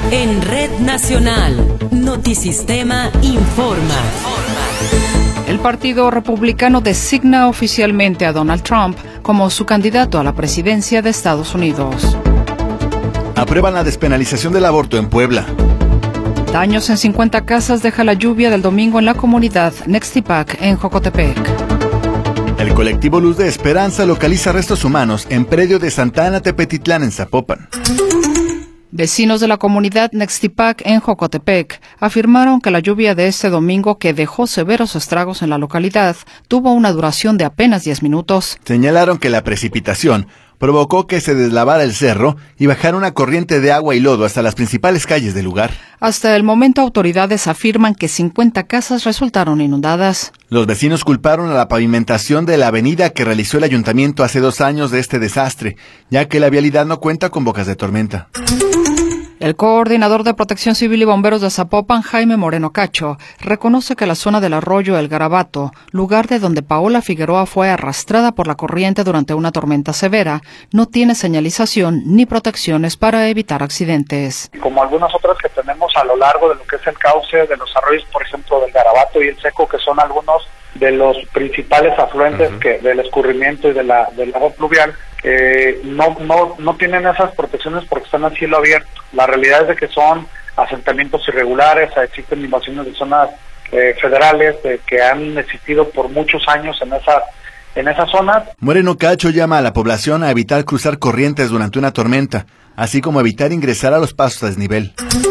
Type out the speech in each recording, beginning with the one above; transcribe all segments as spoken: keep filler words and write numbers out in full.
En Red Nacional, Notisistema informa. El Partido Republicano designa oficialmente a Donald Trump como su candidato a la presidencia de Estados Unidos. Aprueban la despenalización del aborto en Puebla. Daños en cincuenta casas deja la lluvia del domingo en la comunidad Nextipac, en Jocotepec. El colectivo Luz de Esperanza localiza restos humanos en predio de Santa Ana Tepetitlán, en Zapopan. Vecinos de la comunidad Nextipac en Jocotepec afirmaron que la lluvia de este domingo, que dejó severos estragos en la localidad, tuvo una duración de apenas diez minutos. Señalaron que la precipitación provocó que se deslavara el cerro y bajara una corriente de agua y lodo hasta las principales calles del lugar. Hasta el momento, autoridades afirman que cincuenta casas resultaron inundadas. Los vecinos culparon a la pavimentación de la avenida que realizó el ayuntamiento hace dos años de este desastre, ya que la vialidad no cuenta con bocas de tormenta. El coordinador de Protección Civil y Bomberos de Zapopan, Jaime Moreno Cacho, reconoce que la zona del arroyo El Garabato, lugar de donde Paola Figueroa fue arrastrada por la corriente durante una tormenta severa, no tiene señalización ni protecciones para evitar accidentes. Como algunas otras que tenemos a lo largo de lo que es el cauce de los arroyos, por ejemplo, del Garabato y el Seco, que son algunos de los principales afluentes uh-huh. que del escurrimiento y de la del agua pluvial, eh, no no no tienen esas protecciones porque están a cielo abierto. La realidad es de que son asentamientos irregulares, existen invasiones de zonas eh, federales eh, que han existido por muchos años en esa en esa zona. Moreno Cacho llama a la población a evitar cruzar corrientes durante una tormenta, así como evitar ingresar a los pasos a desnivel.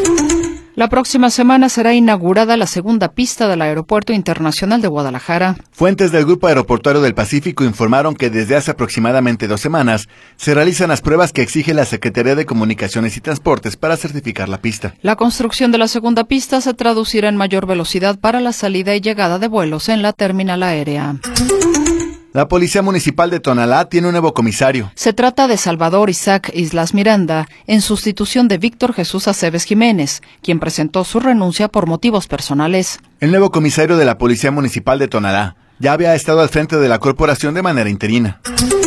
La próxima semana será inaugurada la segunda pista del Aeropuerto Internacional de Guadalajara. Fuentes del Grupo Aeroportuario del Pacífico informaron que desde hace aproximadamente dos semanas se realizan las pruebas que exige la Secretaría de Comunicaciones y Transportes para certificar la pista. La construcción de la segunda pista se traducirá en mayor velocidad para la salida y llegada de vuelos en la terminal aérea. La Policía Municipal de Tonalá tiene un nuevo comisario. Se trata de Salvador Isaac Islas Miranda, en sustitución de Víctor Jesús Aceves Jiménez, quien presentó su renuncia por motivos personales. El nuevo comisario de la Policía Municipal de Tonalá ya había estado al frente de la corporación de manera interina.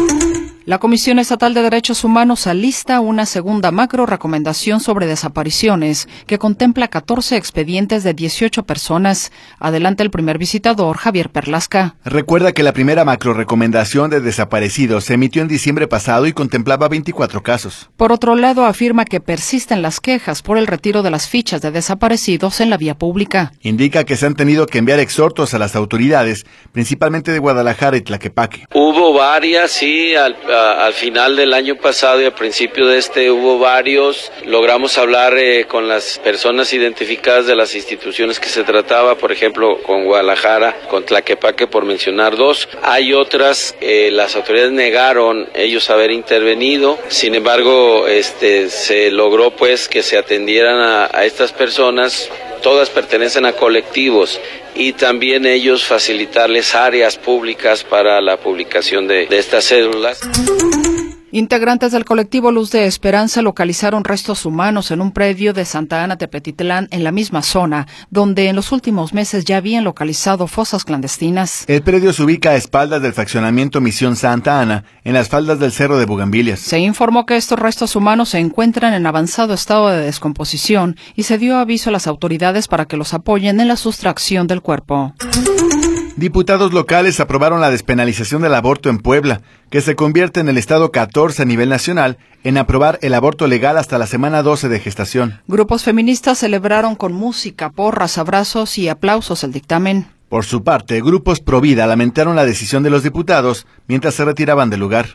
La Comisión Estatal de Derechos Humanos alista una segunda macro recomendación sobre desapariciones que contempla catorce expedientes de dieciocho personas. Adelante el primer visitador, Javier Perlasca. Recuerda que la primera macro recomendación de desaparecidos se emitió en diciembre pasado y contemplaba veinticuatro casos. Por otro lado, afirma que persisten las quejas por el retiro de las fichas de desaparecidos en la vía pública. Indica que se han tenido que enviar exhortos a las autoridades, principalmente de Guadalajara y Tlaquepaque. Hubo varias, sí, al al final del año pasado y al principio de este hubo varios. Logramos hablar eh, con las personas identificadas de las instituciones que se trataba, por ejemplo, con Guadalajara, con Tlaquepaque, por mencionar dos. Hay otras, eh, las autoridades negaron ellos haber intervenido. Sin embargo, este, se logró pues que se atendieran a, a estas personas. Todas pertenecen a colectivos y también ellos facilitarles áreas públicas para la publicación de, de estas cédulas. Integrantes del colectivo Luz de Esperanza localizaron restos humanos en un predio de Santa Ana Tepetitlán, en la misma zona, donde en los últimos meses ya habían localizado fosas clandestinas. El predio se ubica a espaldas del fraccionamiento Misión Santa Ana, en las faldas del Cerro de Bugambilias. Se informó que estos restos humanos se encuentran en avanzado estado de descomposición y se dio aviso a las autoridades para que los apoyen en la sustracción del cuerpo. Diputados locales aprobaron la despenalización del aborto en Puebla, que se convierte en el estado catorce a nivel nacional en aprobar el aborto legal hasta la semana doce de gestación. Grupos feministas celebraron con música, porras, abrazos y aplausos el dictamen. Por su parte, grupos pro vida lamentaron la decisión de los diputados mientras se retiraban del lugar.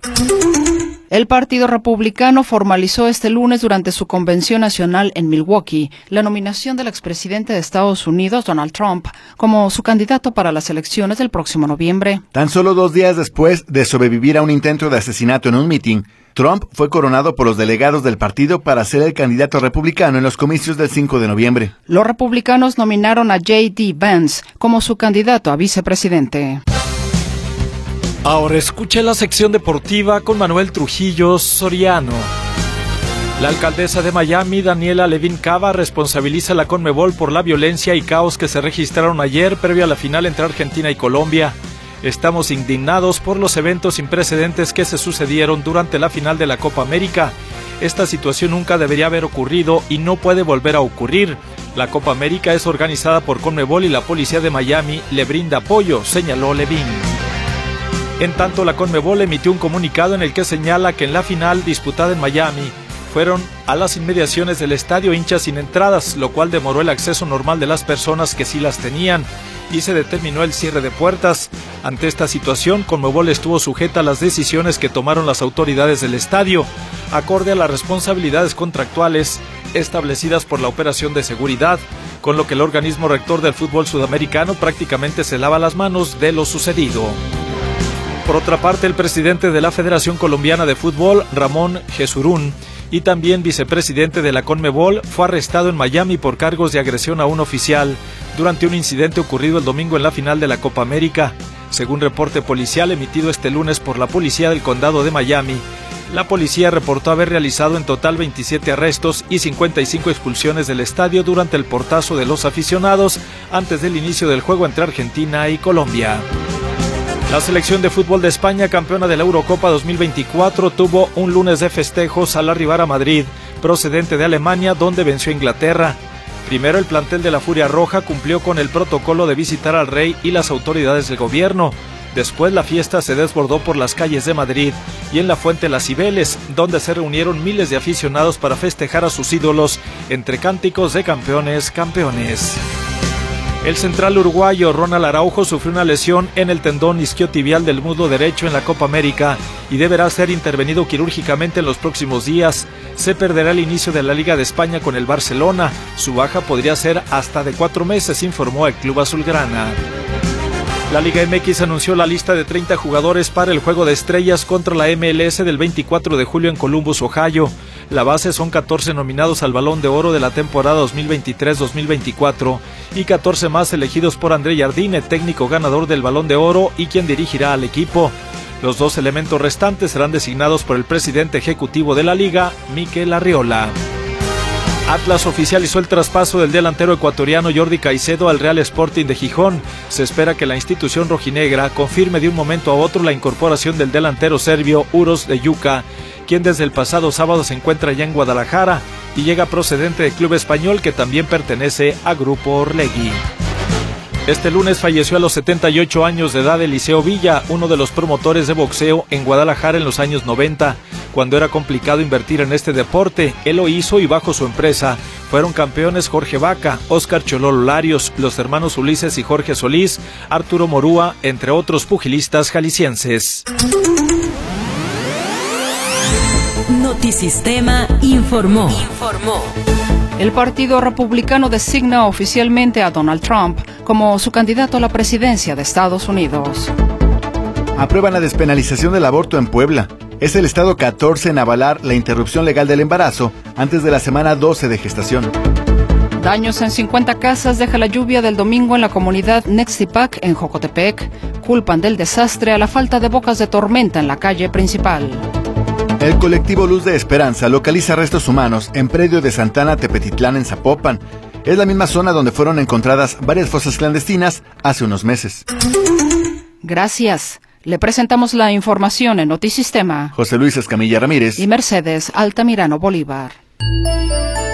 El Partido Republicano formalizó este lunes durante su convención nacional en Milwaukee la nominación del expresidente de Estados Unidos, Donald Trump, como su candidato para las elecciones del próximo noviembre. Tan solo dos días después de sobrevivir a un intento de asesinato en un mitin, Trump fue coronado por los delegados del partido para ser el candidato republicano en los comicios del cinco de noviembre. Los republicanos nominaron a J D Vance como su candidato a vicepresidente. Ahora escuche la sección deportiva con Manuel Trujillo Soriano. La alcaldesa de Miami, Daniela Levin Cava, responsabiliza a la Conmebol por la violencia y caos que se registraron ayer previo a la final entre Argentina y Colombia. Estamos indignados por los eventos sin precedentes que se sucedieron durante la final de la Copa América. Esta situación nunca debería haber ocurrido y no puede volver a ocurrir. La Copa América es organizada por CONMEBOL y la policía de Miami le brinda apoyo, señaló Levin. En tanto, la CONMEBOL emitió un comunicado en el que señala que en la final disputada en Miami fueron a las inmediaciones del estadio hinchas sin entradas, lo cual demoró el acceso normal de las personas que sí las tenían y se determinó el cierre de puertas. Ante esta situación, CONMEBOL estuvo sujeta a las decisiones que tomaron las autoridades del estadio, acorde a las responsabilidades contractuales establecidas por la operación de seguridad, con lo que el organismo rector del fútbol sudamericano prácticamente se lava las manos de lo sucedido. Por otra parte, el presidente de la Federación Colombiana de Fútbol, Ramón Jesurún, y también vicepresidente de la CONMEBOL, fue arrestado en Miami por cargos de agresión a un oficial durante un incidente ocurrido el domingo en la final de la Copa América. Según reporte policial emitido este lunes por la policía del condado de Miami, la policía reportó haber realizado en total veintisiete arrestos y cincuenta y cinco expulsiones del estadio durante el portazo de los aficionados antes del inicio del juego entre Argentina y Colombia. La selección de fútbol de España, campeona de la Eurocopa dos mil veinticuatro, tuvo un lunes de festejos al arribar a Madrid, procedente de Alemania, donde venció a Inglaterra. Primero, el plantel de la Furia Roja cumplió con el protocolo de visitar al rey y las autoridades del gobierno. Después, la fiesta se desbordó por las calles de Madrid y en la Fuente Las Cibeles, donde se reunieron miles de aficionados para festejar a sus ídolos entre cánticos de campeones, campeones. El central uruguayo Ronald Araujo sufrió una lesión en el tendón isquiotibial del muslo derecho en la Copa América y deberá ser intervenido quirúrgicamente en los próximos días. Se perderá el inicio de la Liga de España con el Barcelona. Su baja podría ser hasta de cuatro meses, informó el club azulgrana. La Liga M X anunció la lista de treinta jugadores para el Juego de Estrellas contra la M L S del veinticuatro de julio en Columbus, Ohio. La base son catorce nominados al Balón de Oro de la temporada dos mil veintitrés dos mil veinticuatro y catorce más elegidos por André Jardine, técnico ganador del Balón de Oro y quien dirigirá al equipo. Los dos elementos restantes serán designados por el presidente ejecutivo de la liga, Mikel Arriola. Atlas oficializó el traspaso del delantero ecuatoriano Jordi Caicedo al Real Sporting de Gijón. Se espera que la institución rojinegra confirme de un momento a otro la incorporación del delantero serbio Uroš Dejuka, quien desde el pasado sábado se encuentra ya en Guadalajara y llega procedente del club español que también pertenece a Grupo Orlegui. Este lunes falleció a los setenta y ocho años de edad Eliseo Villa, uno de los promotores de boxeo en Guadalajara en los años noventa. Cuando era complicado invertir en este deporte, él lo hizo y bajo su empresa fueron campeones Jorge Vaca, Óscar Chololo Larios, los hermanos Ulises y Jorge Solís, Arturo Morúa, entre otros pugilistas jaliscienses. Notisistema informó. Informó. El Partido Republicano designa oficialmente a Donald Trump como su candidato a la presidencia de Estados Unidos. Aprueban la despenalización del aborto en Puebla. Es el estado catorce en avalar la interrupción legal del embarazo antes de la semana doce de gestación. Daños en cincuenta casas deja la lluvia del domingo en la comunidad Nextipac en Jocotepec. Culpan del desastre a la falta de bocas de tormenta en la calle principal. El colectivo Luz de Esperanza localiza restos humanos en predio de Santana Tepetitlán en Zapopan. Es la misma zona donde fueron encontradas varias fosas clandestinas hace unos meses. Gracias. Le presentamos la información en Notisistema. José Luis Escamilla Ramírez y Mercedes Altamirano Bolívar.